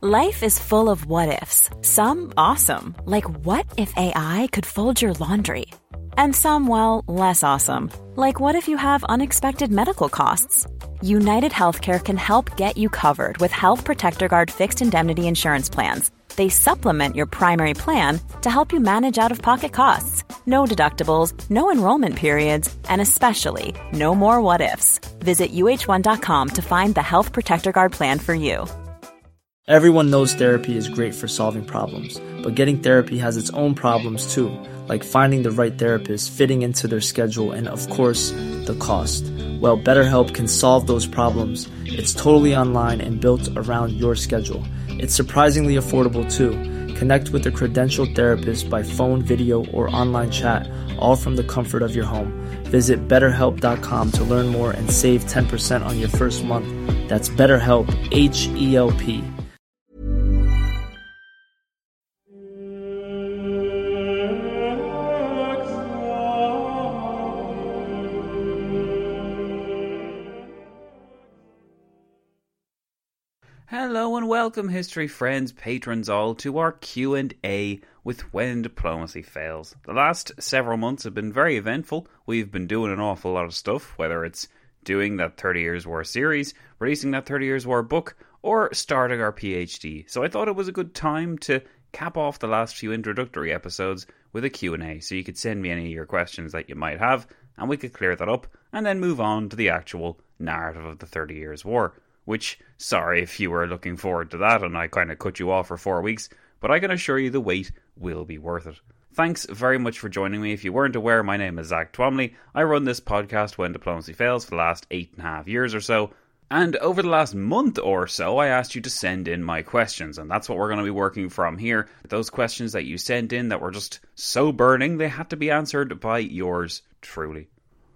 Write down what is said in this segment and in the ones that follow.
Life is full of what-ifs. Some awesome, like what if AI could fold your laundry? And some, well, less awesome, like what if you have unexpected medical costs? United Healthcare can help get you covered with Health Protector Guard fixed indemnity insurance plans. They supplement your primary plan to help you manage out-of-pocket costs. No deductibles, no enrollment periods, and especially no more what-ifs. Visit uh1.com to find the Health Protector Guard plan for you. Everyone knows therapy is great for solving problems, but getting therapy has its own problems too, like finding the right therapist, fitting into their schedule, and of course, the cost. Well, BetterHelp can solve those problems. It's totally online and built around your schedule. It's surprisingly affordable too. Connect with a credentialed therapist by phone, video, or online chat, all from the comfort of your home. Visit BetterHelp.com to learn more and save 10% on your first month. That's BetterHelp, H-E-L-P. Hello and welcome, history friends, patrons all, to our Q&A with When Diplomacy Fails. The last several months have been very eventful. We've been doing an awful lot of stuff, whether it's doing that 30 Years' War series, releasing that 30 Years' War book, or starting our PhD. So I thought it was a good time to cap off the last few introductory episodes with a Q&A, so you could send me any of your questions that you might have, and we could clear that up, and then move on to the actual narrative of the 30 Years' War. Which, sorry if you were looking forward to that and I kind of cut you off for 4 weeks, but I can assure you the wait will be worth it. Thanks very much for joining me. If you weren't aware, my name is Zach Twomley. I run this podcast When Diplomacy Fails for the last 8.5 years or so. And over the last month or so, I asked you to send in my questions, and that's what we're going to be working from here. Those questions that you sent in that were just so burning, they had to be answered by yours truly.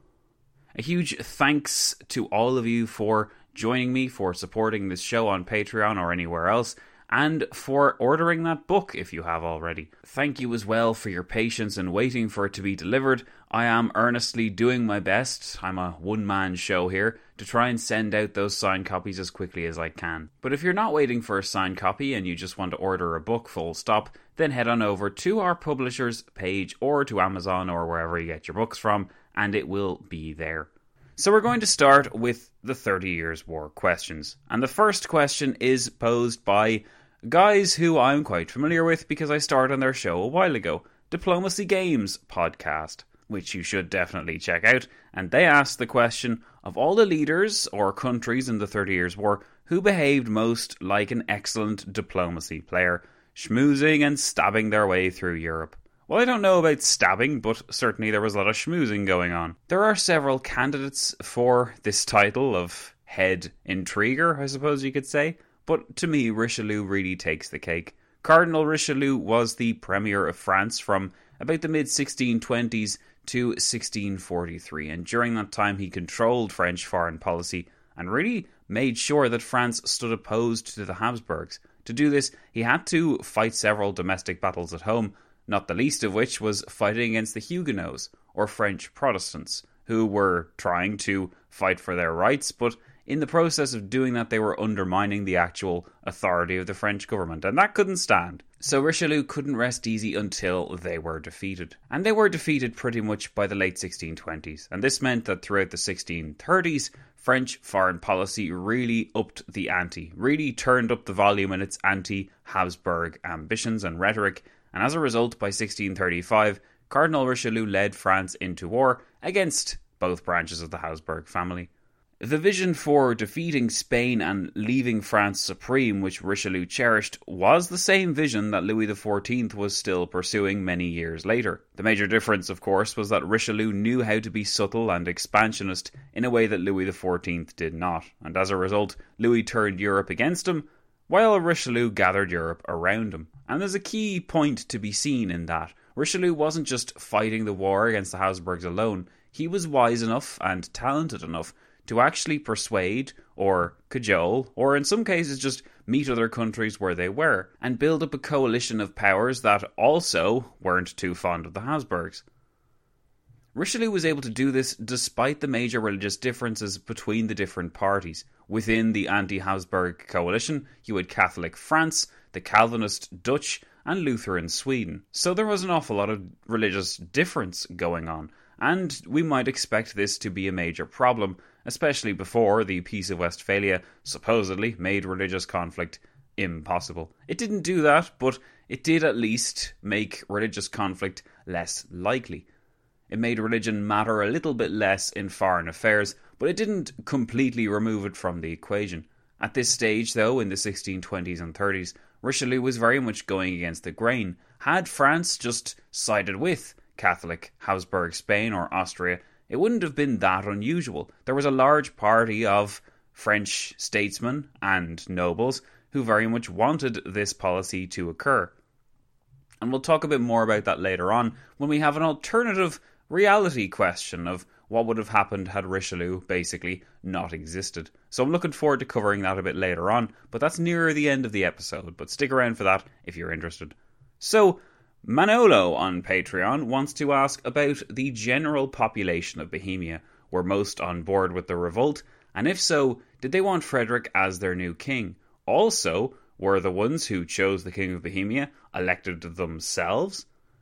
A huge thanks to all of you for joining me, for supporting this show on Patreon or anywhere else, and for ordering that book if you have already. Thank you as well for your patience and waiting for it to be delivered. I am earnestly doing my best, I'm a one-man show here, to try and send out those signed copies as quickly as I can. But if you're not waiting for a signed copy and you just want to order a book full stop, then head on over to our publisher's page or to Amazon or wherever you get your books from, and it will be there. So we're going to start with the 30 Years' War questions. And the first question is posed by guys who I'm quite familiar with because I started on their show a while ago, Diplomacy Games podcast, which you should definitely check out. And they asked the question, of all the leaders or countries in the 30 Years' War, who behaved most like an excellent diplomacy player, schmoozing and stabbing their way through Europe? Well, I don't know about stabbing, but certainly there was a lot of schmoozing going on. There are several candidates for this title of head intriguer, I suppose you could say, but to me, Richelieu really takes the cake. Cardinal Richelieu was the Premier of France from about the mid-1620s to 1643, and during that time he controlled French foreign policy and really made sure that France stood opposed to the Habsburgs. To do this, he had to fight several domestic battles at home, not the least of which was fighting against the Huguenots, or French Protestants, who were trying to fight for their rights, but in the process of doing that they were undermining the actual authority of the French government, and that couldn't stand. So Richelieu couldn't rest easy until they were defeated. And they were defeated pretty much by the late 1620s, and this meant that throughout the 1630s, French foreign policy really upped the ante, really turned up the volume in its anti-Habsburg ambitions and rhetoric, and as a result, by 1635, Cardinal Richelieu led France into war against both branches of the Habsburg family. The vision for defeating Spain and leaving France supreme, which Richelieu cherished, was the same vision that Louis XIV was still pursuing many years later. The major difference, of course, was that Richelieu knew how to be subtle and expansionist in a way that Louis XIV did not, and as a result, Louis turned Europe against him, while Richelieu gathered Europe around him. And there's a key point to be seen in that. Richelieu wasn't just fighting the war against the Habsburgs alone. He was wise enough and talented enough to actually persuade or cajole, or in some cases just meet other countries where they were, and build up a coalition of powers that also weren't too fond of the Habsburgs. Richelieu was able to do this despite the major religious differences between the different parties. Within the anti-Habsburg coalition, you had Catholic France, the Calvinist Dutch, and Lutheran Sweden. So there was an awful lot of religious difference going on, and we might expect this to be a major problem, especially before the Peace of Westphalia supposedly made religious conflict impossible. It didn't do that, but it did at least make religious conflict less likely. It made religion matter a little bit less in foreign affairs, but it didn't completely remove it from the equation. At this stage, though, in the 1620s and 30s, Richelieu was very much going against the grain. Had France just sided with Catholic Habsburg Spain or Austria, it wouldn't have been that unusual. There was a large party of French statesmen and nobles who very much wanted this policy to occur. And we'll talk a bit more about that later on when we have an alternative reality question of what would have happened had Richelieu basically not existed. So I'm looking forward to covering that a bit later on, but that's nearer the end of the episode, but stick around for that if you're interested. So, Manolo on Patreon wants to ask about the general population of Bohemia. Were most on board with the revolt? And if so, did they want Frederick as their new king? Also, were the ones who chose the King of Bohemia elected themselves?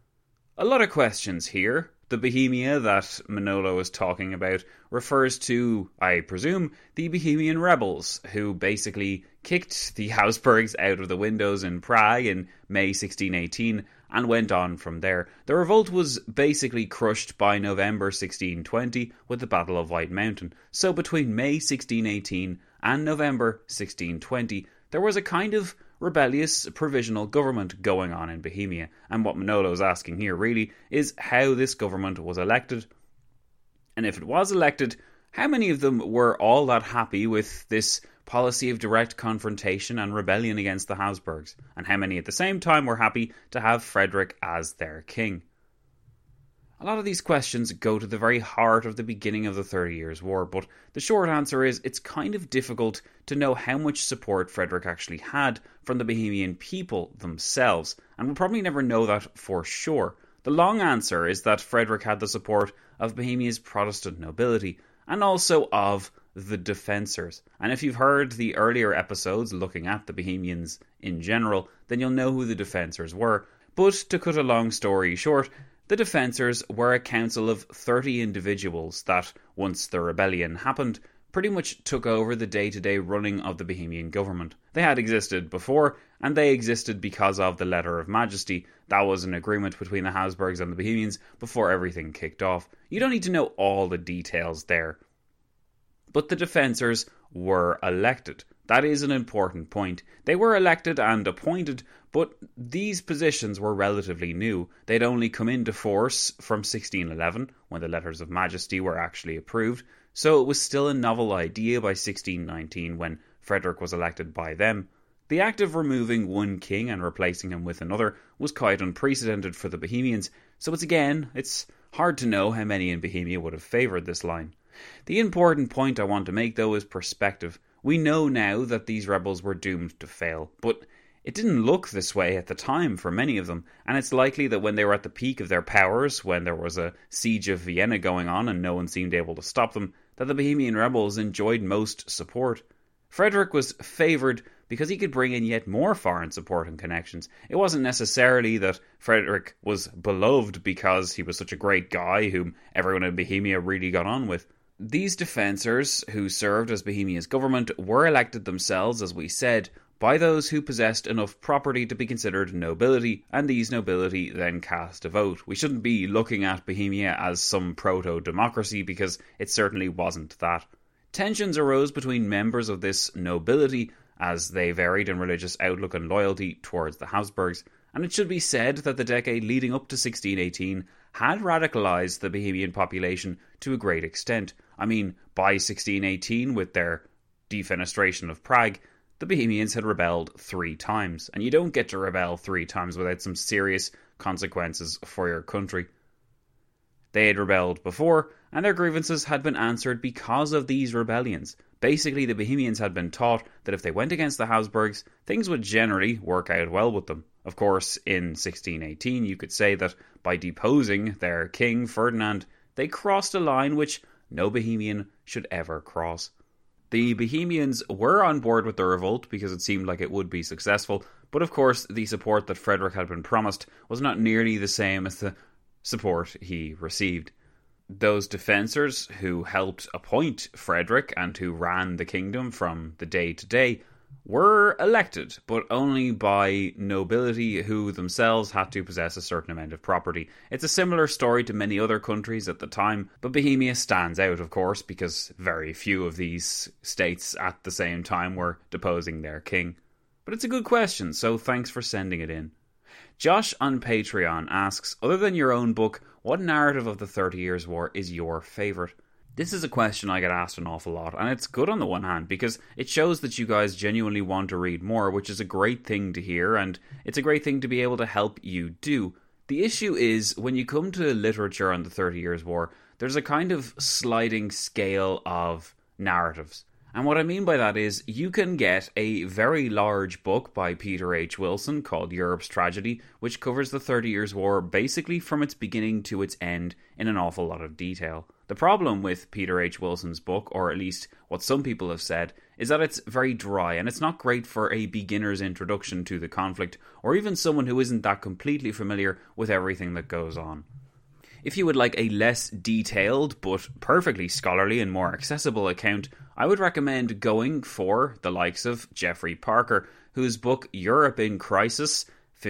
A lot of questions here. The Bohemia that Manolo is talking about refers to, I presume, the Bohemian rebels, who basically kicked the Habsburgs out of the windows in Prague in May 1618 and went on from there. The revolt was basically crushed by November 1620 with the Battle of White Mountain. So between May 1618 and November 1620, there was a kind of rebellious provisional government going on in Bohemia, and what Manolo's asking here really is how this government was elected, and if it was elected, how many of them were all that happy with this policy of direct confrontation and rebellion against the Habsburgs, and how many at the same time were happy to have Frederick as their king. A lot of these questions go to the very heart of the beginning of the 30 Years' War, but the short answer is it's kind of difficult to know how much support Frederick actually had from the Bohemian people themselves, and we'll probably never know that for sure. The long answer is that Frederick had the support of Bohemia's Protestant nobility, and also of the Defensors. And if you've heard the earlier episodes looking at the Bohemians in general, then you'll know who the Defensors were. But to cut a long story short, the Defensors were a council of 30 individuals that, once the rebellion happened, pretty much took over the day-to-day running of the Bohemian government. They had existed before, and they existed because of the Letter of Majesty. That was an agreement between the Habsburgs and the Bohemians before everything kicked off. You don't need to know all the details there. But the Defensors were elected. That is an important point. They were elected and appointed, but these positions were relatively new. They'd only come into force from 1611, when the Letters of Majesty were actually approved, so it was still a novel idea by 1619 when Frederick was elected by them. The act of removing one king and replacing him with another was quite unprecedented for the Bohemians, so it's hard to know how many in Bohemia would have favoured this line. The important point I want to make, though, is perspective. We know now that these rebels were doomed to fail, but it didn't look this way at the time for many of them, and it's likely that when they were at the peak of their powers, when there was a siege of Vienna going on and no one seemed able to stop them, that the Bohemian rebels enjoyed most support. Frederick was favoured because he could bring in yet more foreign support and connections. It wasn't necessarily that Frederick was beloved because he was such a great guy whom everyone in Bohemia really got on with. These Defensors, who served as Bohemia's government, were elected themselves, as we said, by those who possessed enough property to be considered nobility, and these nobility then cast a vote. We shouldn't be looking at Bohemia as some proto-democracy, because it certainly wasn't that. Tensions arose between members of this nobility, as they varied in religious outlook and loyalty towards the Habsburgs, and it should be said that the decade leading up to 1618 had radicalised the Bohemian population to a great extent. I mean, by 1618, with their defenestration of Prague, the Bohemians had rebelled 3 times, and you don't get to rebel 3 times without some serious consequences for your country. They had rebelled before, and their grievances had been answered because of these rebellions. Basically, the Bohemians had been taught that if they went against the Habsburgs, things would generally work out well with them. Of course, in 1618, you could say that by deposing their king, Ferdinand, they crossed a line which no Bohemian should ever cross. The Bohemians were on board with the revolt because it seemed like it would be successful, but of course the support that Frederick had been promised was not nearly the same as the support he received. Those defensors who helped appoint Frederick and who ran the kingdom from the day to day were elected, but only by nobility who themselves had to possess a certain amount of property. It's a similar story to many other countries at the time, but Bohemia stands out, of course, because very few of these states at the same time were deposing their king. But it's a good question, so thanks for sending it in. Josh on Patreon asks, other than your own book, what narrative of the 30 Years' War is your favourite? This is a question I get asked an awful lot, and it's good on the one hand because it shows that you guys genuinely want to read more, which is a great thing to hear, and it's a great thing to be able to help you do. The issue is, when you come to literature on the 30 Years' War, there's a kind of sliding scale of narratives. And what I mean by that is, you can get a very large book by Peter H. Wilson called Europe's Tragedy, which covers the 30 Years' War basically from its beginning to its end in an awful lot of detail. The problem with Peter H. Wilson's book, or at least what some people have said, is that it's very dry and it's not great for a beginner's introduction to the conflict, or even someone who isn't that completely familiar with everything that goes on. If you would like a less detailed but perfectly scholarly and more accessible account, I would recommend going for the likes of Geoffrey Parker, whose book Europe in Crisis,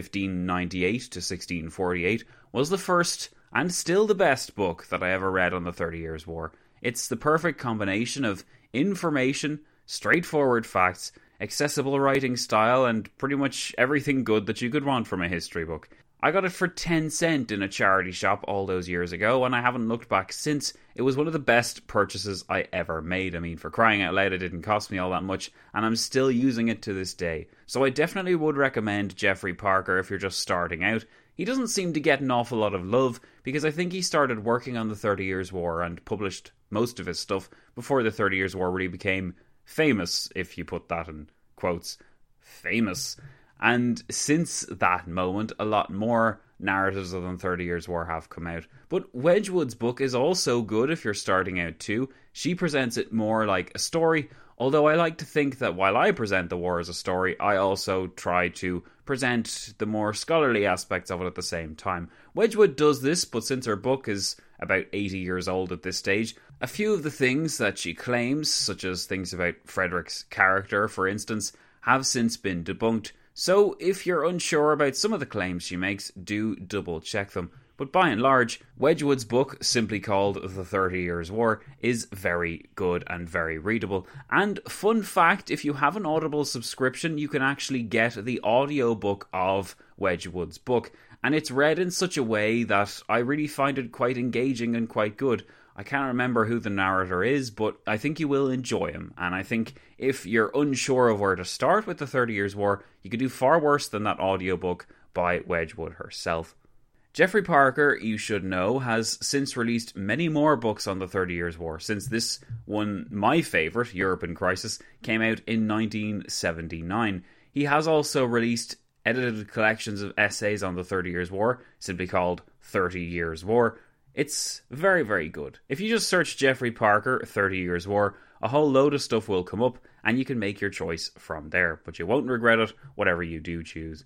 1598 to 1648, was the first and still the best book that I ever read on the 30 Years' War. It's the perfect combination of information, straightforward facts, accessible writing style, and pretty much everything good that you could want from a history book. I got it for 10 cents in a charity shop all those years ago, and I haven't looked back since. It was one of the best purchases I ever made. I mean, for crying out loud, it didn't cost me all that much, and I'm still using it to this day. So I definitely would recommend Geoffrey Parker if you're just starting out. He doesn't seem to get an awful lot of love, because I think he started working on the 30 Years' War and published most of his stuff before the 30 Years' War really became famous, if you put that in quotes. Famous. And since that moment, a lot more narratives of the 30 Years' War have come out. But Wedgwood's book is also good if you're starting out too. She presents it more like a story, although I like to think that while I present the war as a story, I also try to present the more scholarly aspects of it at the same time. Wedgwood does this, but since her book is about 80 years old at this stage, a few of the things that she claims, such as things about Frederick's character, for instance, have since been debunked. So if you're unsure about some of the claims she makes, do double check them. But by and large, Wedgwood's book, simply called The 30 Years' War, is very good and very readable. And fun fact, if you have an Audible subscription, you can actually get the audiobook of Wedgwood's book. And it's read in such a way that I really find it quite engaging and quite good. I can't remember who the narrator is, but I think you will enjoy him. And I think if you're unsure of where to start with the 30 Years' War, you could do far worse than that audiobook by Wedgwood herself. Geoffrey Parker, you should know, has since released many more books on the 30 Years' War, since this one, my favourite, Europe in Crisis, came out in 1979. He has also released edited collections of essays on the 30 Years' War, simply called 30 Years' War. It's very, very good. If you just search Geoffrey Parker, 30 Years' War, a whole load of stuff will come up, and you can make your choice from there, but you won't regret it, whatever you do choose.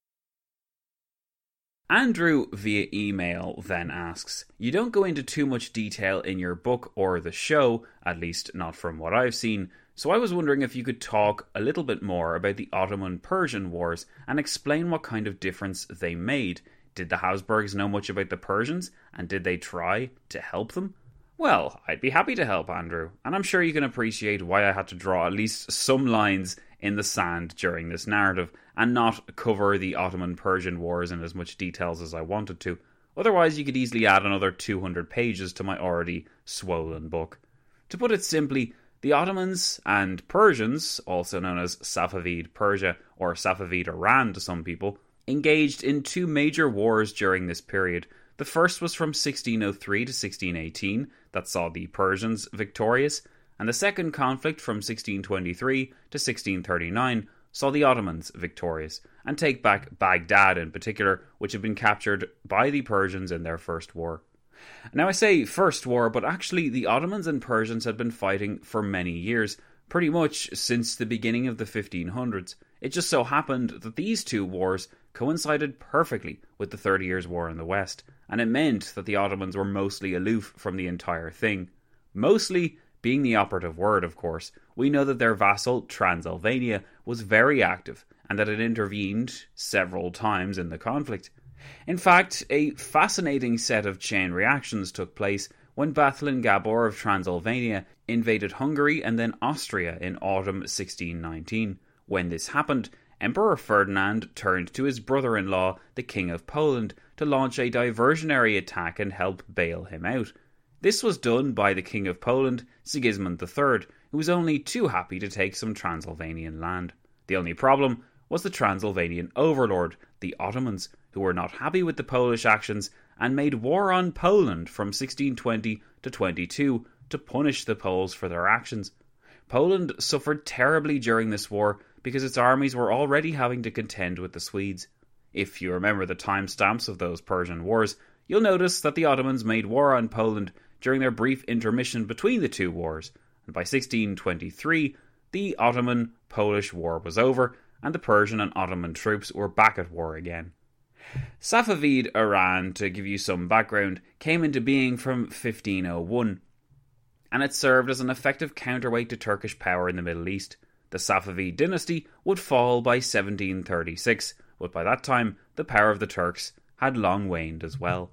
Andrew via email then asks, you don't go into too much detail in your book or the show, at least not from what I've seen, so I was wondering if you could talk a little bit more about the Ottoman-Persian wars and explain what kind of difference they made. Did the Habsburgs know much about the Persians, and did they try to help them? Well, I'd be happy to help, Andrew, and I'm sure you can appreciate why I had to draw at least some lines in the sand during this narrative, and not cover the Ottoman-Persian wars in as much details as I wanted to. Otherwise, you could easily add another 200 pages to my already swollen book. To put it simply, the Ottomans and Persians, also known as Safavid Persia or Safavid Iran to some people, engaged in two major wars during this period. The first was from 1603 to 1618, that saw the Persians victorious, and the second conflict from 1623 to 1639 saw the Ottomans victorious, and take back Baghdad in particular, which had been captured by the Persians in their first war. Now I say First War, but actually the Ottomans and Persians had been fighting for many years, pretty much since the beginning of the 1500s. It just so happened that these two wars coincided perfectly with the 30 Years' War in the West, and it meant that the Ottomans were mostly aloof from the entire thing. Mostly being the operative word, of course. We know that their vassal, Transylvania, was very active, and that it intervened several times in the conflict. In fact, a fascinating set of chain reactions took place when Bethlen Gabor of Transylvania invaded Hungary and then Austria in autumn 1619. When this happened, Emperor Ferdinand turned to his brother-in-law, the King of Poland, to launch a diversionary attack and help bail him out. This was done by the King of Poland, Sigismund III, who was only too happy to take some Transylvanian land. The only problem was the Transylvanian overlord, the Ottomans, who were not happy with the Polish actions and made war on Poland from 1620 to 22 to punish the Poles for their actions. Poland suffered terribly during this war because its armies were already having to contend with the Swedes. If you remember the timestamps of those Persian wars, you'll notice that the Ottomans made war on Poland during their brief intermission between the two wars, and by 1623 the Ottoman-Polish War was over, and the Persian and Ottoman troops were back at war again. Safavid Iran, to give you some background, came into being from 1501, and it served as an effective counterweight to Turkish power in the Middle East. The Safavid dynasty would fall by 1736, but by that time the power of the Turks had long waned as well.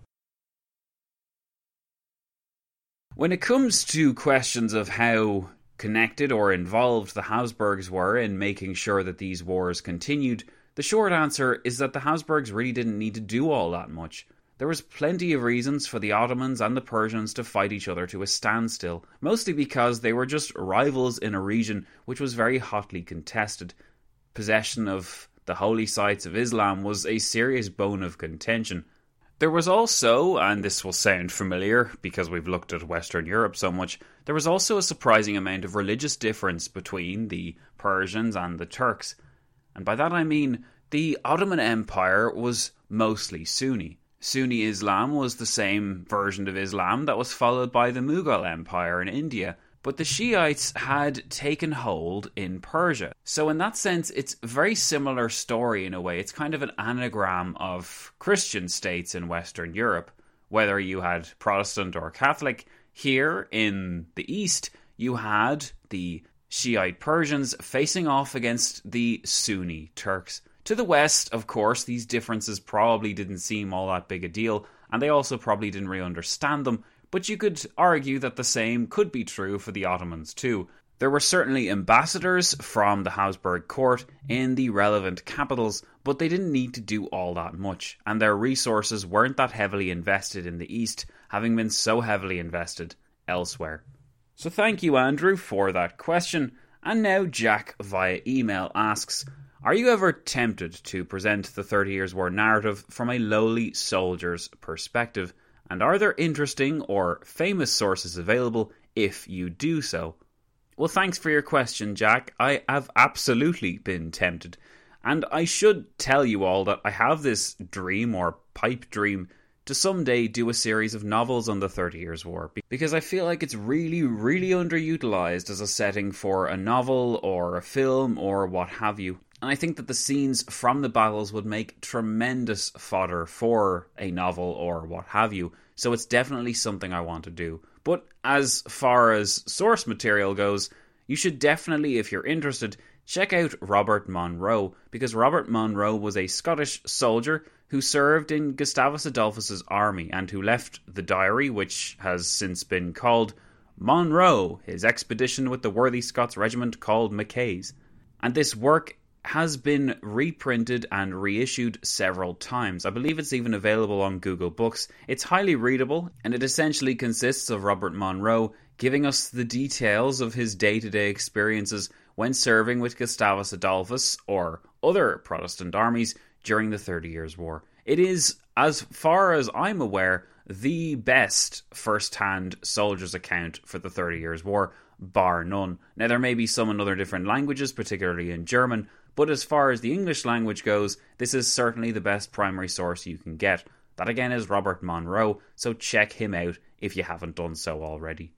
When it comes to questions of how connected or involved the Habsburgs were in making sure that these wars continued, the short answer is that the Habsburgs really didn't need to do all that much. There was plenty of reasons for the Ottomans and the Persians to fight each other to a standstill, mostly because they were just rivals in a region which was very hotly contested. Possession of the holy sites of Islam was a serious bone of contention. There was also, and this will sound familiar because we've looked at Western Europe so much, there was also a surprising amount of religious difference between the Persians and the Turks. And by that I mean the Ottoman Empire was mostly Sunni. Sunni Islam was the same version of Islam that was followed by the Mughal Empire in India, but the Shiites had taken hold in Persia. So in that sense, it's a very similar story in a way. It's kind of an anagram of Christian states in Western Europe. Whether you had Protestant or Catholic, here in the East, you had the Shiite Persians facing off against the Sunni Turks. To the West, of course, these differences probably didn't seem all that big a deal, and they also probably didn't really understand them, but you could argue that the same could be true for the Ottomans too. There were certainly ambassadors from the Habsburg court in the relevant capitals, but they didn't need to do all that much, and their resources weren't that heavily invested in the East, having been so heavily invested elsewhere. So thank you, Andrew, for that question. And now Jack via email asks, are you ever tempted to present the 30 Years' War narrative from a lowly soldier's perspective? And are there interesting or famous sources available if you do so? Well, thanks for your question, Jack. I have absolutely been tempted. And I should tell you all that I have this dream or pipe dream to someday do a series of novels on the 30 Years' War, because I feel like it's really, really underutilized as a setting for a novel or a film or what have you. And I think that the scenes from the battles would make tremendous fodder for a novel or what have you. So it's definitely something I want to do. But as far as source material goes, you should definitely, if you're interested, check out Robert Monro, because Robert Monro was a Scottish soldier who served in Gustavus Adolphus's army and who left the diary, which has since been called Monro, his expedition with the worthy Scots regiment called Mackay's. And this work has been reprinted and reissued several times. I believe it's even available on Google Books. It's highly readable, and it essentially consists of Robert Monro giving us the details of his day-to-day experiences when serving with Gustavus Adolphus or other Protestant armies during the 30 Years' War. It is, as far as I'm aware, the best first-hand soldier's account for the 30 Years' War, bar none. Now, there may be some in other different languages, particularly in German, but as far as the English language goes, this is certainly the best primary source you can get. That again is Robert Monroe, so check him out if you haven't done so already.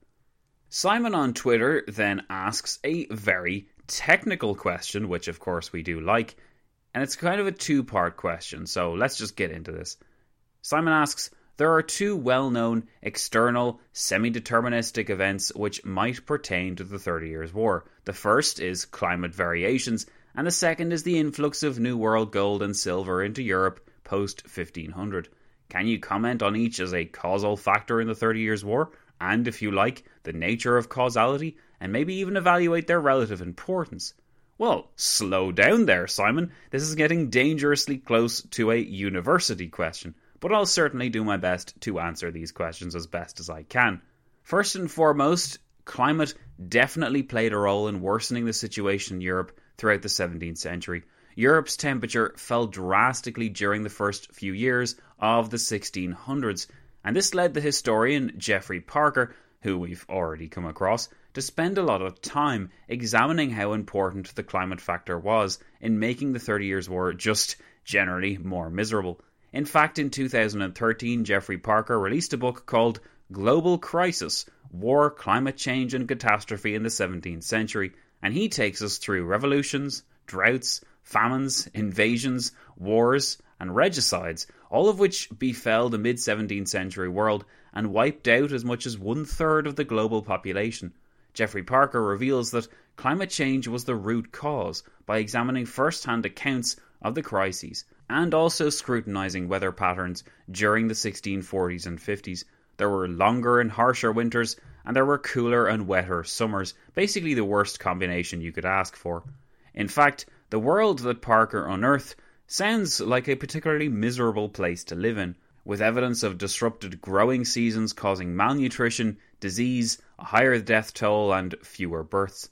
Simon on Twitter then asks a very technical question, which of course we do like, and it's kind of a two-part question, so let's just get into this. Simon asks, there are two well-known external semi-deterministic events which might pertain to the 30 Years' War. The first is climate variations, and the second is the influx of New World gold and silver into Europe post-1500. Can you comment on each as a causal factor in the 30 Years' War? And, if you like, the nature of causality, and maybe even evaluate their relative importance? Well, slow down there, Simon. This is getting dangerously close to a university question, but I'll certainly do my best to answer these questions as best as I can. First and foremost, climate definitely played a role in worsening the situation in Europe throughout the 17th century. Europe's temperature fell drastically during the first few years of the 1600s, and this led the historian Geoffrey Parker, who we've already come across, to spend a lot of time examining how important the climate factor was in making the 30 Years' War just generally more miserable. In fact, in 2013, Geoffrey Parker released a book called Global Crisis: War, Climate Change and Catastrophe in the 17th Century, and he takes us through revolutions, droughts, famines, invasions, wars, and regicides, all of which befell the mid-17th century world and wiped out as much as 1/3 of the global population. Geoffrey Parker reveals that climate change was the root cause by examining first-hand accounts of the crises and also scrutinising weather patterns during the 1640s and 50s. There were longer and harsher winters, and there were cooler and wetter summers, basically the worst combination you could ask for. In fact, the world that Parker unearthed sounds like a particularly miserable place to live in, with evidence of disrupted growing seasons causing malnutrition, disease, a higher death toll, and fewer births.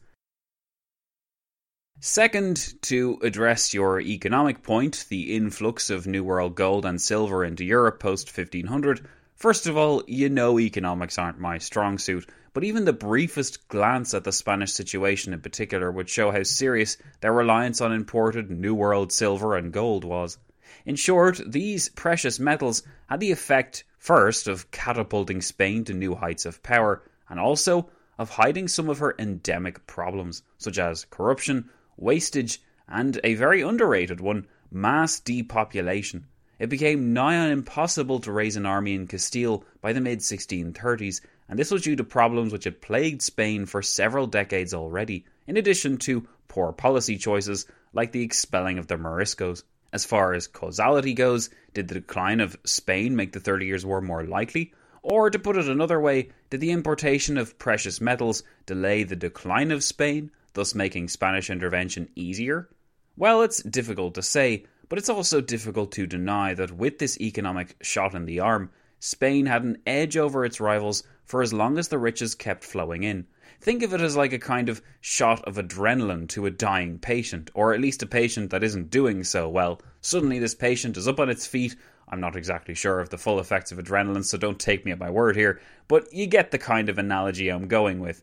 Second, to address your economic point, the influx of New World gold and silver into Europe post-1500, first of all, you know economics aren't my strong suit, but even the briefest glance at the Spanish situation in particular would show how serious their reliance on imported New World silver and gold was. In short, these precious metals had the effect, first, of catapulting Spain to new heights of power, and also of hiding some of her endemic problems, such as corruption, wastage, and a very underrated one, mass depopulation. It became nigh on impossible to raise an army in Castile by the mid-1630s, and this was due to problems which had plagued Spain for several decades already, in addition to poor policy choices like the expelling of the Moriscos. As far as causality goes, did the decline of Spain make the 30 Years' War more likely? Or, to put it another way, did the importation of precious metals delay the decline of Spain, thus making Spanish intervention easier? Well, it's difficult to say, but it's also difficult to deny that with this economic shot in the arm, Spain had an edge over its rivals for as long as the riches kept flowing in. Think of it as like a kind of shot of adrenaline to a dying patient, or at least a patient that isn't doing so well. Suddenly this patient is up on its feet. I'm not exactly sure of the full effects of adrenaline, so don't take me at my word here, but you get the kind of analogy I'm going with.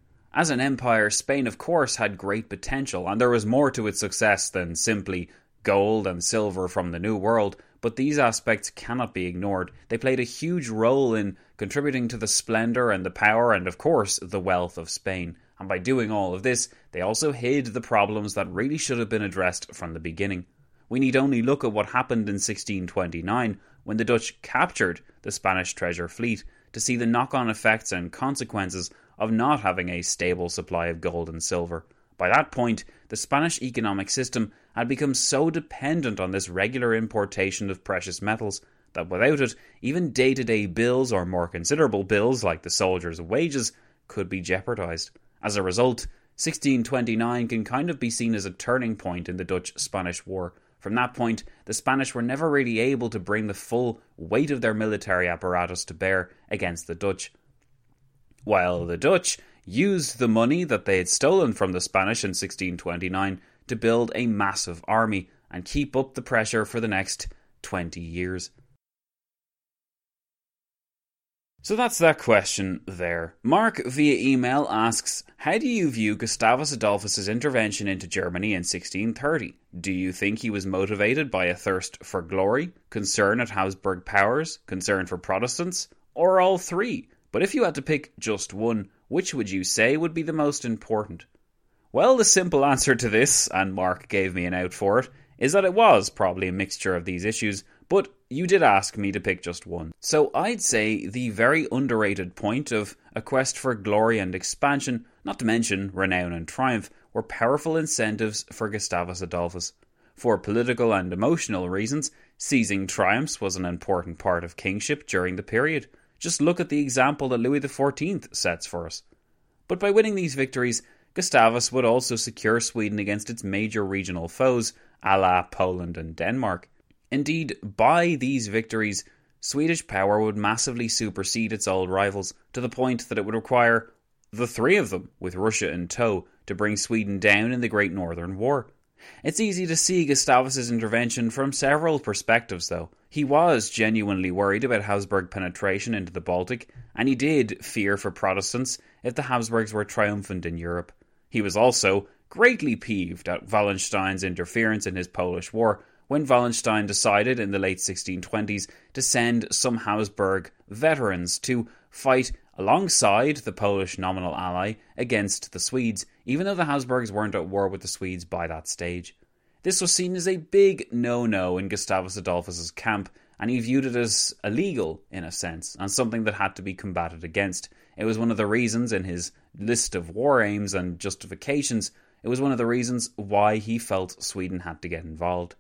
As an empire, Spain of course had great potential, and there was more to its success than simply gold and silver from the New World, but these aspects cannot be ignored. They played a huge role in contributing to the splendour and the power and, of course, the wealth of Spain. And by doing all of this, they also hid the problems that really should have been addressed from the beginning. We need only look at what happened in 1629, when the Dutch captured the Spanish treasure fleet, to see the knock-on effects and consequences of not having a stable supply of gold and silver. By that point, the Spanish economic system had become so dependent on this regular importation of precious metals that without it, even day-to-day bills or more considerable bills like the soldiers' wages could be jeopardized. As a result, 1629 can kind of be seen as a turning point in the Dutch-Spanish War. From that point, the Spanish were never really able to bring the full weight of their military apparatus to bear against the Dutch, while the Dutch used the money that they had stolen from the Spanish in 1629 to build a massive army and keep up the pressure for the next 20 years. So that's that question there. Mark via email asks, how do you view Gustavus Adolphus's intervention into Germany in 1630? Do you think he was motivated by a thirst for glory, concern at Habsburg powers, concern for Protestants, or all three? But if you had to pick just one, which would you say would be the most important? Well, the simple answer to this, and Mark gave me an out for it, is that it was probably a mixture of these issues, but you did ask me to pick just one. So I'd say the very underrated point of a quest for glory and expansion, not to mention renown and triumph, were powerful incentives for Gustavus Adolphus. For political and emotional reasons, seizing triumphs was an important part of kingship during the period. Just look at the example that Louis XIV sets for us. But by winning these victories, Gustavus would also secure Sweden against its major regional foes, a la Poland and Denmark. Indeed, by these victories, Swedish power would massively supersede its old rivals, to the point that it would require the three of them, with Russia in tow, to bring Sweden down in the Great Northern War. It's easy to see Gustavus's intervention from several perspectives, though. He was genuinely worried about Habsburg penetration into the Baltic, and he did fear for Protestants if the Habsburgs were triumphant in Europe. He was also greatly peeved at Wallenstein's interference in his Polish War, when Wallenstein decided in the late 1620s to send some Habsburg veterans to fight alongside the Polish nominal ally against the Swedes, even though the Habsburgs weren't at war with the Swedes by that stage. This was seen as a big no-no in Gustavus Adolphus's camp, and he viewed it as illegal, in a sense, and something that had to be combated against. It was one of the reasons in his list of war aims and justifications, it was one of the reasons why he felt Sweden had to get involved.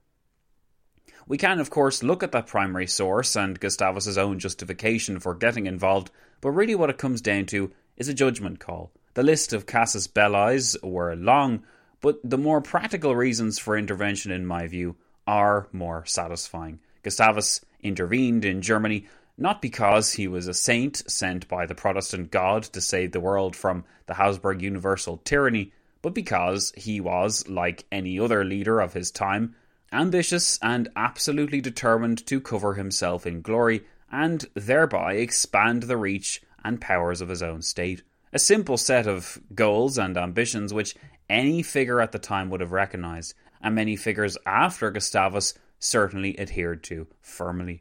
We can, of course, look at that primary source and Gustavus's own justification for getting involved, but really what it comes down to is a judgment call. The list of casus bellis were long, but the more practical reasons for intervention, in my view, are more satisfying. Gustavus intervened in Germany not because he was a saint sent by the Protestant God to save the world from the Habsburg universal tyranny, but because he was, like any other leader of his time, ambitious and absolutely determined to cover himself in glory and thereby expand the reach and powers of his own state. A simple set of goals and ambitions which any figure at the time would have recognised, and many figures after Gustavus certainly adhered to firmly.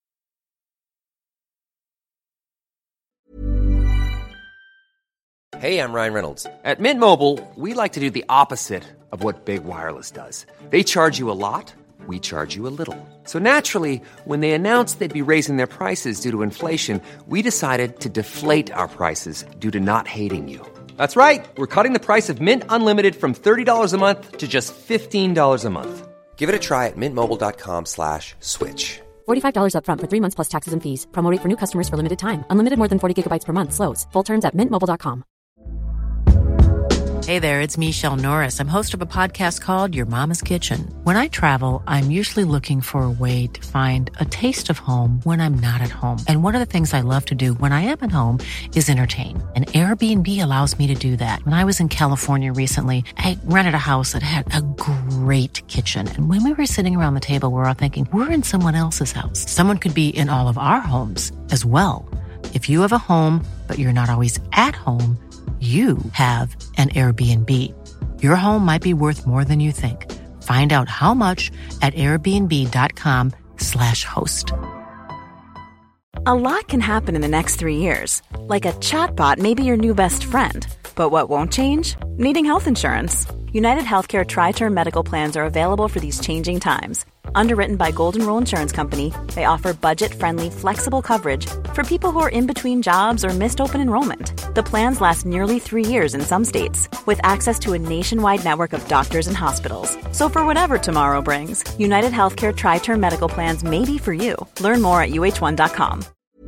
Hey, I'm Ryan Reynolds. At Mint Mobile, we like to do the opposite of what Big Wireless does. They charge you a lot, we charge you a little. So naturally, when they announced they'd be raising their prices due to inflation, we decided to deflate our prices due to not hating you. That's right. We're cutting the price of Mint Unlimited from $30 a month to just $15 a month. Give it a try at mintmobile.com/switch. $45 up front for 3 months plus taxes and fees. Promo rate for new customers for limited time. Unlimited more than 40 gigabytes per month slows. Full terms at mintmobile.com. Hey there, it's Michelle Norris. I'm host of a podcast called Your Mama's Kitchen. When I travel, I'm usually looking for a way to find a taste of home when I'm not at home. And one of the things I love to do when I am at home is entertain. And Airbnb allows me to do that. When I was in California recently, I rented a house that had a great kitchen. And when we were sitting around the table, we were all thinking, we're in someone else's house. Someone could be in all of our homes as well. If you have a home, but you're not always at home, you have an Airbnb. Your home might be worth more than you think. Find out how much at airbnb.com/host. A lot can happen in the next 3 years. Like a chatbot may be your new best friend. But what won't change? Needing health insurance. United Healthcare Tri-Term Medical Plans are available for these changing times. Underwritten by Golden Rule Insurance Company, they offer budget-friendly, flexible coverage for people who are in between jobs or missed open enrollment. The plans last nearly 3 years in some states, with access to a nationwide network of doctors and hospitals. So for whatever tomorrow brings, United Healthcare Tri-Term Medical Plans may be for you. Learn more at uh1.com.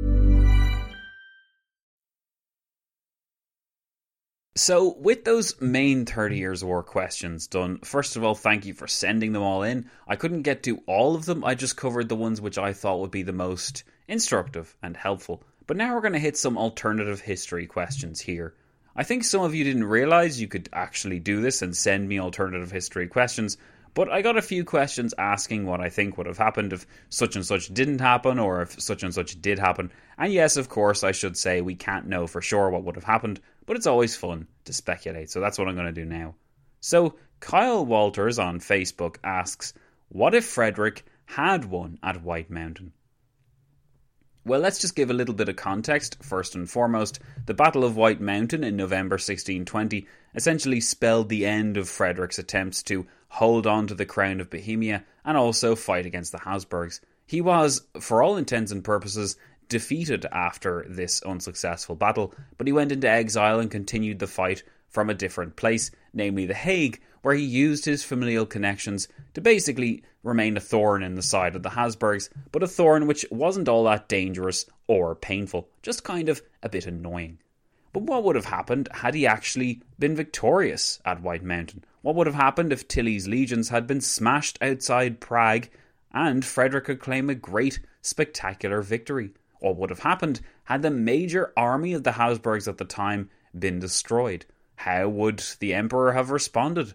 So, with those main 30 Years' War questions done, first of all, thank you for sending them all in. I couldn't get to all of them, I just covered the ones which I thought would be the most instructive and helpful. But now we're going to hit some alternative history questions here. I think some of you didn't realise you could actually do this and send me alternative history questions, But I got a few questions asking what I think would have happened if such and such didn't happen, or if such and such did happen. And yes, of course, I should say we can't know for sure what would have happened, but it's always fun to speculate, so that's what I'm going to do now. So, Kyle Walters on Facebook asks, what if Frederick had won at White Mountain? Well, let's just give a little bit of context. First and foremost, the Battle of White Mountain in November 1620 essentially spelled the end of Frederick's attempts to hold on to the crown of Bohemia and also fight against the Habsburgs. He was, for all intents and purposes, defeated after this unsuccessful battle, but he went into exile and continued the fight from a different place, namely The Hague, where he used his familial connections to basically remain a thorn in the side of the Habsburgs, but a thorn which wasn't all that dangerous or painful, just kind of a bit annoying. But what would have happened had he actually been victorious at White Mountain? What would have happened if Tilly's legions had been smashed outside Prague and Frederick could claim a great, spectacular victory? What would have happened had the major army of the Habsburgs at the time been destroyed? How would the emperor have responded?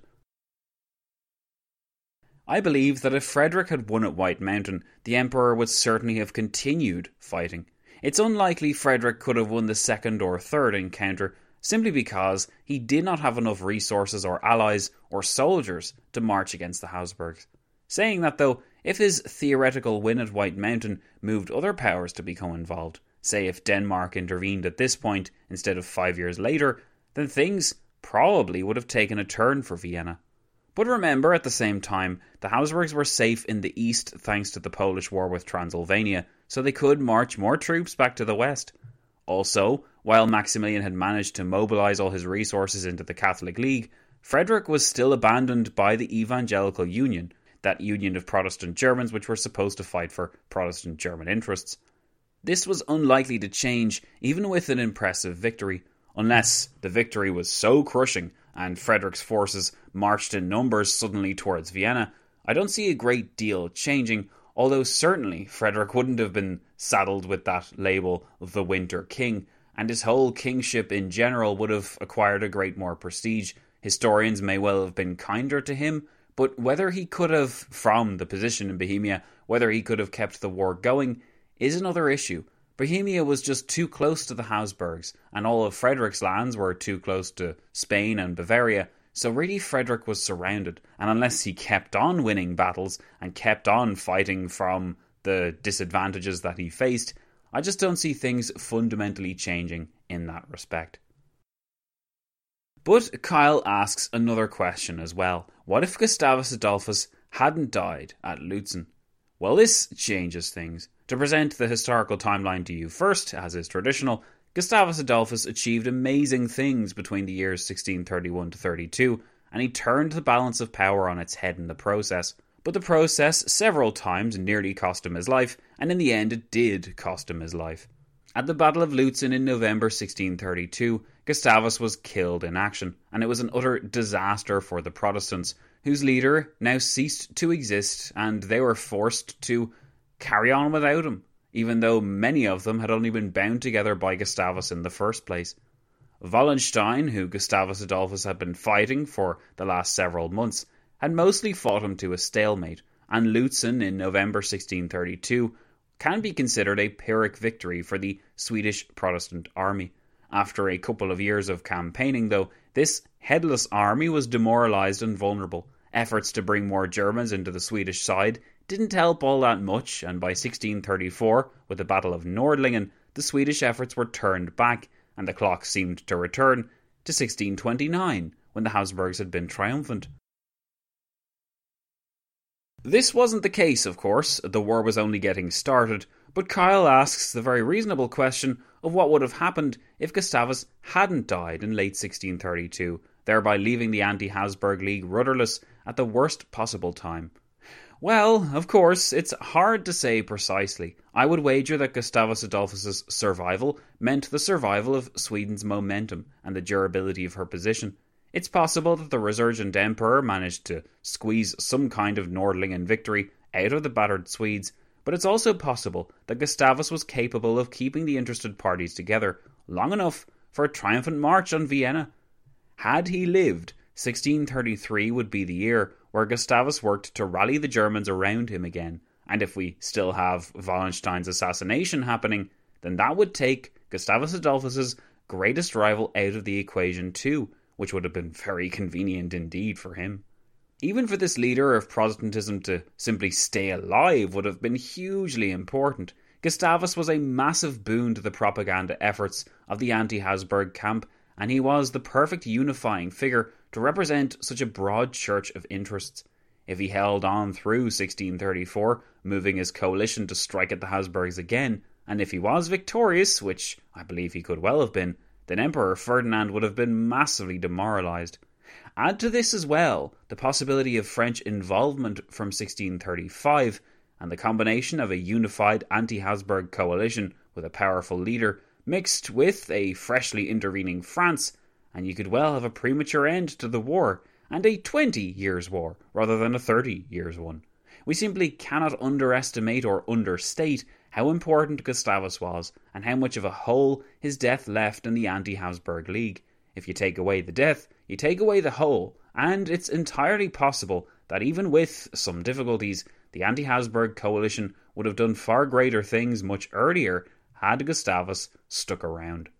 I believe that if Frederick had won at White Mountain, the emperor would certainly have continued fighting. It's unlikely Frederick could have won the second or third encounter, simply because he did not have enough resources or allies or soldiers to march against the Habsburgs. Saying that though, if his theoretical win at White Mountain moved other powers to become involved, say if Denmark intervened at this point instead of 5 years later, then things probably would have taken a turn for Vienna. But remember, at the same time, the Habsburgs were safe in the east thanks to the Polish war with Transylvania, so they could march more troops back to the west. Also, while Maximilian had managed to mobilise all his resources into the Catholic League, Frederick was still abandoned by the Evangelical Union, that union of Protestant Germans which were supposed to fight for Protestant German interests. This was unlikely to change even with an impressive victory, unless the victory was so crushing and Frederick's forces marched in numbers suddenly towards Vienna. I don't see a great deal changing, although certainly Frederick wouldn't have been saddled with that label, the Winter King, and his whole kingship in general would have acquired a great more prestige. Historians may well have been kinder to him, but whether he could have, from the position in Bohemia, whether he could have kept the war going, is another issue. Bohemia was just too close to the Habsburgs, and all of Frederick's lands were too close to Spain and Bavaria, so really Frederick was surrounded, and unless he kept on winning battles and kept on fighting from the disadvantages that he faced, I just don't see things fundamentally changing in that respect. But Kyle asks another question as well. What if Gustavus Adolphus hadn't died at Lutzen? Well, this changes things. To present the historical timeline to you first, as is traditional, Gustavus Adolphus achieved amazing things between the years 1631 to 32, and he turned the balance of power on its head in the process. But the process several times nearly cost him his life, and in the end it did cost him his life. At the Battle of Lutzen in November 1632, Gustavus was killed in action, and it was an utter disaster for the Protestants, whose leader now ceased to exist, and they were forced to carry on without him, even though many of them had only been bound together by Gustavus in the first place. Wallenstein, who Gustavus Adolphus had been fighting for the last several months, had mostly fought him to a stalemate, and Lutzen in November 1632 can be considered a Pyrrhic victory for the Swedish Protestant army. After a couple of years of campaigning, though, this headless army was demoralised and vulnerable. Efforts to bring more Germans into the Swedish side didn't help all that much, and by 1634, with the Battle of Nordlingen, the Swedish efforts were turned back, and the clock seemed to return to 1629, when the Habsburgs had been triumphant. This wasn't the case, of course. The war was only getting started, but Kyle asks the very reasonable question of what would have happened if Gustavus hadn't died in late 1632, thereby leaving the anti-Habsburg League rudderless at the worst possible time. Well, of course, it's hard to say precisely. I would wager that Gustavus Adolphus' survival meant the survival of Sweden's momentum and the durability of her position. It's possible that the resurgent emperor managed to squeeze some kind of Nordlingen victory out of the battered Swedes, but it's also possible that Gustavus was capable of keeping the interested parties together long enough for a triumphant march on Vienna. Had he lived, 1633 would be the year where Gustavus worked to rally the Germans around him again, and if we still have Wallenstein's assassination happening, then that would take Gustavus Adolphus's greatest rival out of the equation too, which would have been very convenient indeed for him. Even for this leader of Protestantism to simply stay alive would have been hugely important. Gustavus was a massive boon to the propaganda efforts of the anti-Habsburg camp, and he was the perfect unifying figure to represent such a broad church of interests. If he held on through 1634, moving his coalition to strike at the Habsburgs again, and if he was victorious, which I believe he could well have been, then Emperor Ferdinand would have been massively demoralised. Add to this as well the possibility of French involvement from 1635, and the combination of a unified anti-Habsburg coalition with a powerful leader, mixed with a freshly intervening France, and you could well have a premature end to the war, and a 20 years war rather than a 30 years one. We simply cannot underestimate or understate how important Gustavus was, and how much of a hole his death left in the anti-Habsburg League. If you take away the death, you take away the hole, and it's entirely possible that even with some difficulties, the anti-Habsburg coalition would have done far greater things much earlier had Gustavus stuck around.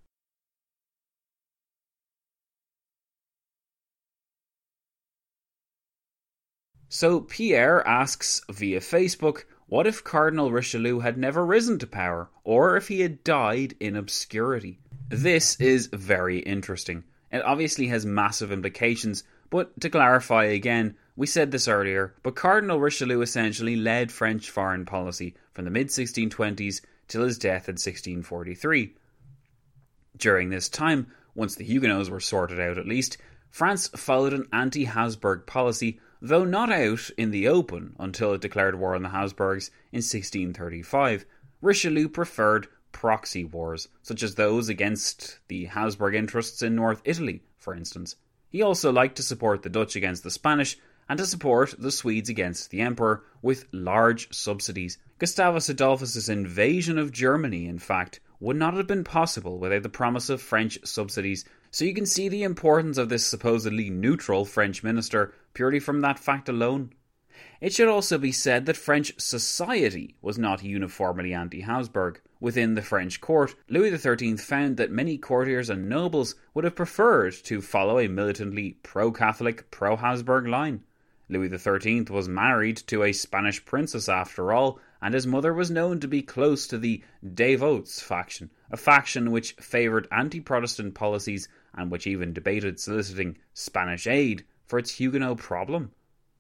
So Pierre asks via Facebook, what if Cardinal Richelieu had never risen to power, or if he had died in obscurity? This is very interesting. It obviously has massive implications, but to clarify again, we said this earlier, but Cardinal Richelieu essentially led French foreign policy from the mid-1620s till his death in 1643. During this time, once the Huguenots were sorted out at least, France followed an anti-Habsburg policy, though not out in the open until it declared war on the Habsburgs in 1635. Richelieu preferred proxy wars, such as those against the Habsburg interests in North Italy, for instance. He also liked to support the Dutch against the Spanish, and to support the Swedes against the Emperor with large subsidies. Gustavus Adolphus's invasion of Germany, in fact, would not have been possible without the promise of French subsidies, so you can see the importance of this supposedly neutral French minister purely from that fact alone. It should also be said that French society was not uniformly anti-Habsburg. Within the French court, Louis XIII found that many courtiers and nobles would have preferred to follow a militantly pro-Catholic, pro-Habsburg line. Louis XIII was married to a Spanish princess after all, and his mother was known to be close to the Dévots faction, a faction which favoured anti-Protestant policies and which even debated soliciting Spanish aid for its Huguenot problem.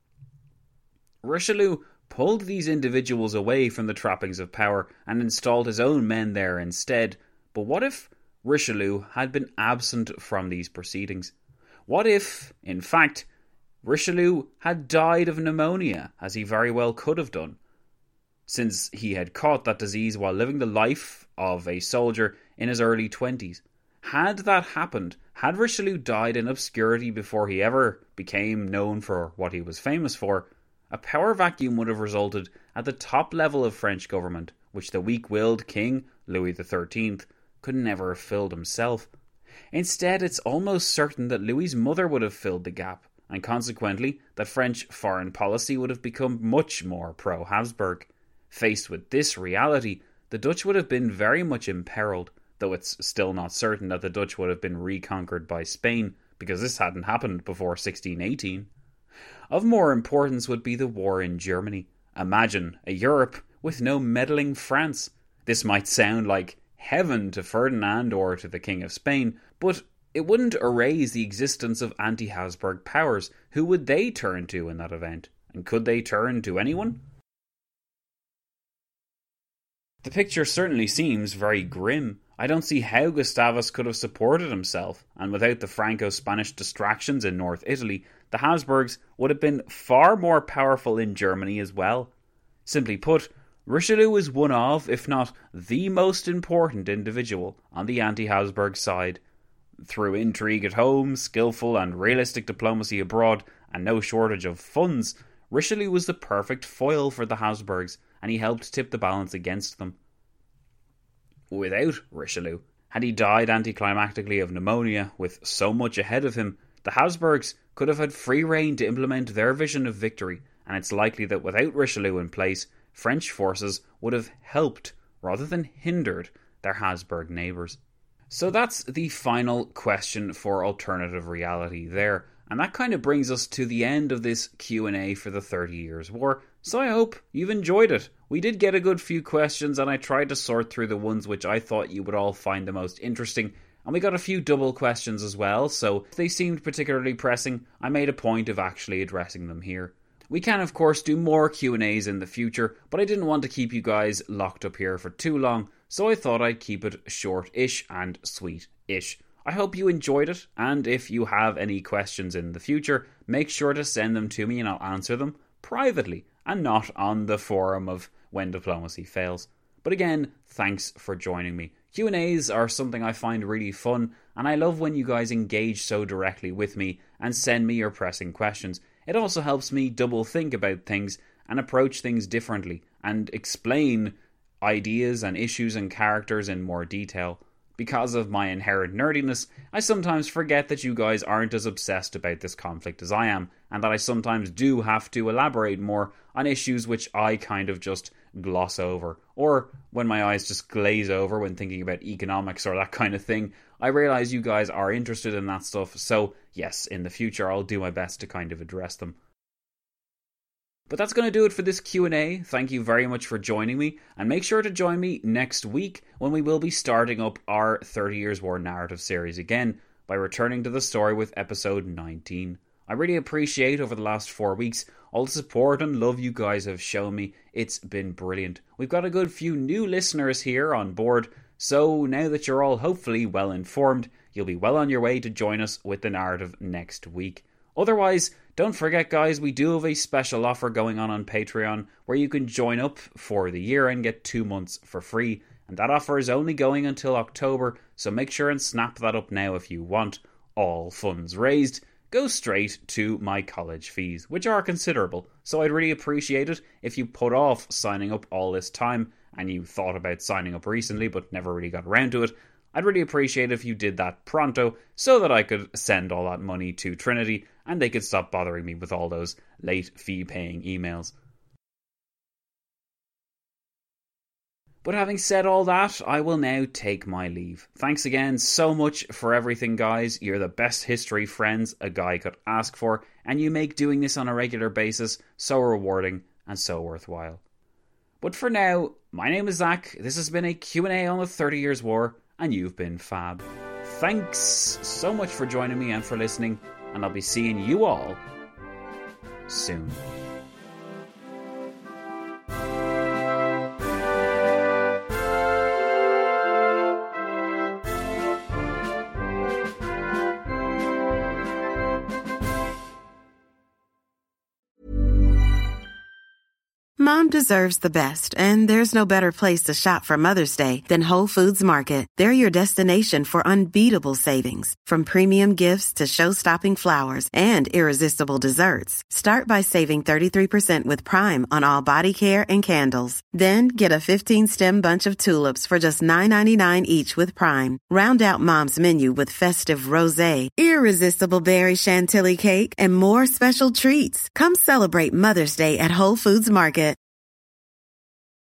Richelieu pulled these individuals away from the trappings of power and installed his own men there instead. But what if Richelieu had been absent from these proceedings? What if, in fact, Richelieu had died of pneumonia, as he very well could have done, since he had caught that disease while living the life of a soldier in his early 20s? Had that happened, had Richelieu died in obscurity before he ever became known for what he was famous for, a power vacuum would have resulted at the top level of French government, which the weak-willed king, Louis XIII, could never have filled himself. Instead, it's almost certain that Louis's mother would have filled the gap, and consequently that French foreign policy would have become much more pro-Habsburg. Faced with this reality, the Dutch would have been very much imperilled, though it's still not certain that the Dutch would have been reconquered by Spain, because this hadn't happened before 1618. Of more importance would be the war in Germany. Imagine a Europe with no meddling France. This might sound like heaven to Ferdinand or to the King of Spain, but it wouldn't erase the existence of anti-Habsburg powers. Who would they turn to in that event? And could they turn to anyone? The picture certainly seems very grim. I don't see how Gustavus could have supported himself, and without the Franco-Spanish distractions in North Italy, the Habsburgs would have been far more powerful in Germany as well. Simply put, Richelieu is one of, if not the most important individual on the anti-Habsburg side. Through intrigue at home, skillful and realistic diplomacy abroad, and no shortage of funds, Richelieu was the perfect foil for the Habsburgs, and he helped tip the balance against them. Without Richelieu, had he died anticlimactically of pneumonia with so much ahead of him, the Habsburgs could have had free rein to implement their vision of victory, and it's likely that without Richelieu in place, French forces would have helped rather than hindered their Habsburg neighbours. So that's the final question for alternative reality there, and that kind of brings us to the end of this Q&A for the 30 Years' War, so I hope you've enjoyed it. We did get a good few questions, and I tried to sort through the ones which I thought you would all find the most interesting, and we got a few double questions as well, so if they seemed particularly pressing, I made a point of actually addressing them here. We can of course do more Q&As in the future, but I didn't want to keep you guys locked up here for too long, so I thought I'd keep it short-ish and sweet-ish. I hope you enjoyed it, and if you have any questions in the future, make sure to send them to me and I'll answer them privately and not on the forum of When Diplomacy Fails. But again, thanks for joining me. Q&As are something I find really fun, and I love when you guys engage so directly with me and send me your pressing questions. It also helps me double think about things and approach things differently and explain ideas and issues and characters in more detail. Because of my inherent nerdiness, I sometimes forget that you guys aren't as obsessed about this conflict as I am, and that I sometimes do have to elaborate more on issues which I kind of just gloss over, or when my eyes just glaze over when thinking about economics or that kind of thing. I realise you guys are interested in that stuff, so yes, in the future I'll do my best to kind of address them. But that's going to do it for this Q&A. Thank you very much for joining me, and make sure to join me next week when we will be starting up our 30 Years' War narrative series again by returning to the story with episode 19. I really appreciate over the last 4 weeks all the support and love you guys have shown me. It's been brilliant. We've got a good few new listeners here on board, so now that you're all hopefully well informed, you'll be well on your way to join us with the narrative next week. Otherwise, don't forget guys, we do have a special offer going on Patreon where you can join up for the year and get 2 months for free. And that offer is only going until October, so make sure and snap that up now if you want. All funds raised go straight to my college fees, which are considerable. So I'd really appreciate it if you put off signing up all this time and you thought about signing up recently but never really got around to it. I'd really appreciate it if you did that pronto so that I could send all that money to Trinity and they could stop bothering me with all those late fee-paying emails. But having said all that, I will now take my leave. Thanks again so much for everything, guys. You're the best history friends a guy could ask for, and you make doing this on a regular basis so rewarding and so worthwhile. But for now, my name is Zach. This has been a Q&A on the 30 Years' War, and you've been fab. Thanks so much for joining me and for listening, and I'll be seeing you all soon. Mom deserves the best, and there's no better place to shop for Mother's Day than Whole Foods Market. They're your destination for unbeatable savings, from premium gifts to show-stopping flowers and irresistible desserts. Start by saving 33% with Prime on all body care and candles. Then get a 15-stem bunch of tulips for just $9.99 each with Prime. Round out Mom's menu with festive rosé, irresistible berry chantilly cake, and more special treats. Come celebrate Mother's Day at Whole Foods Market.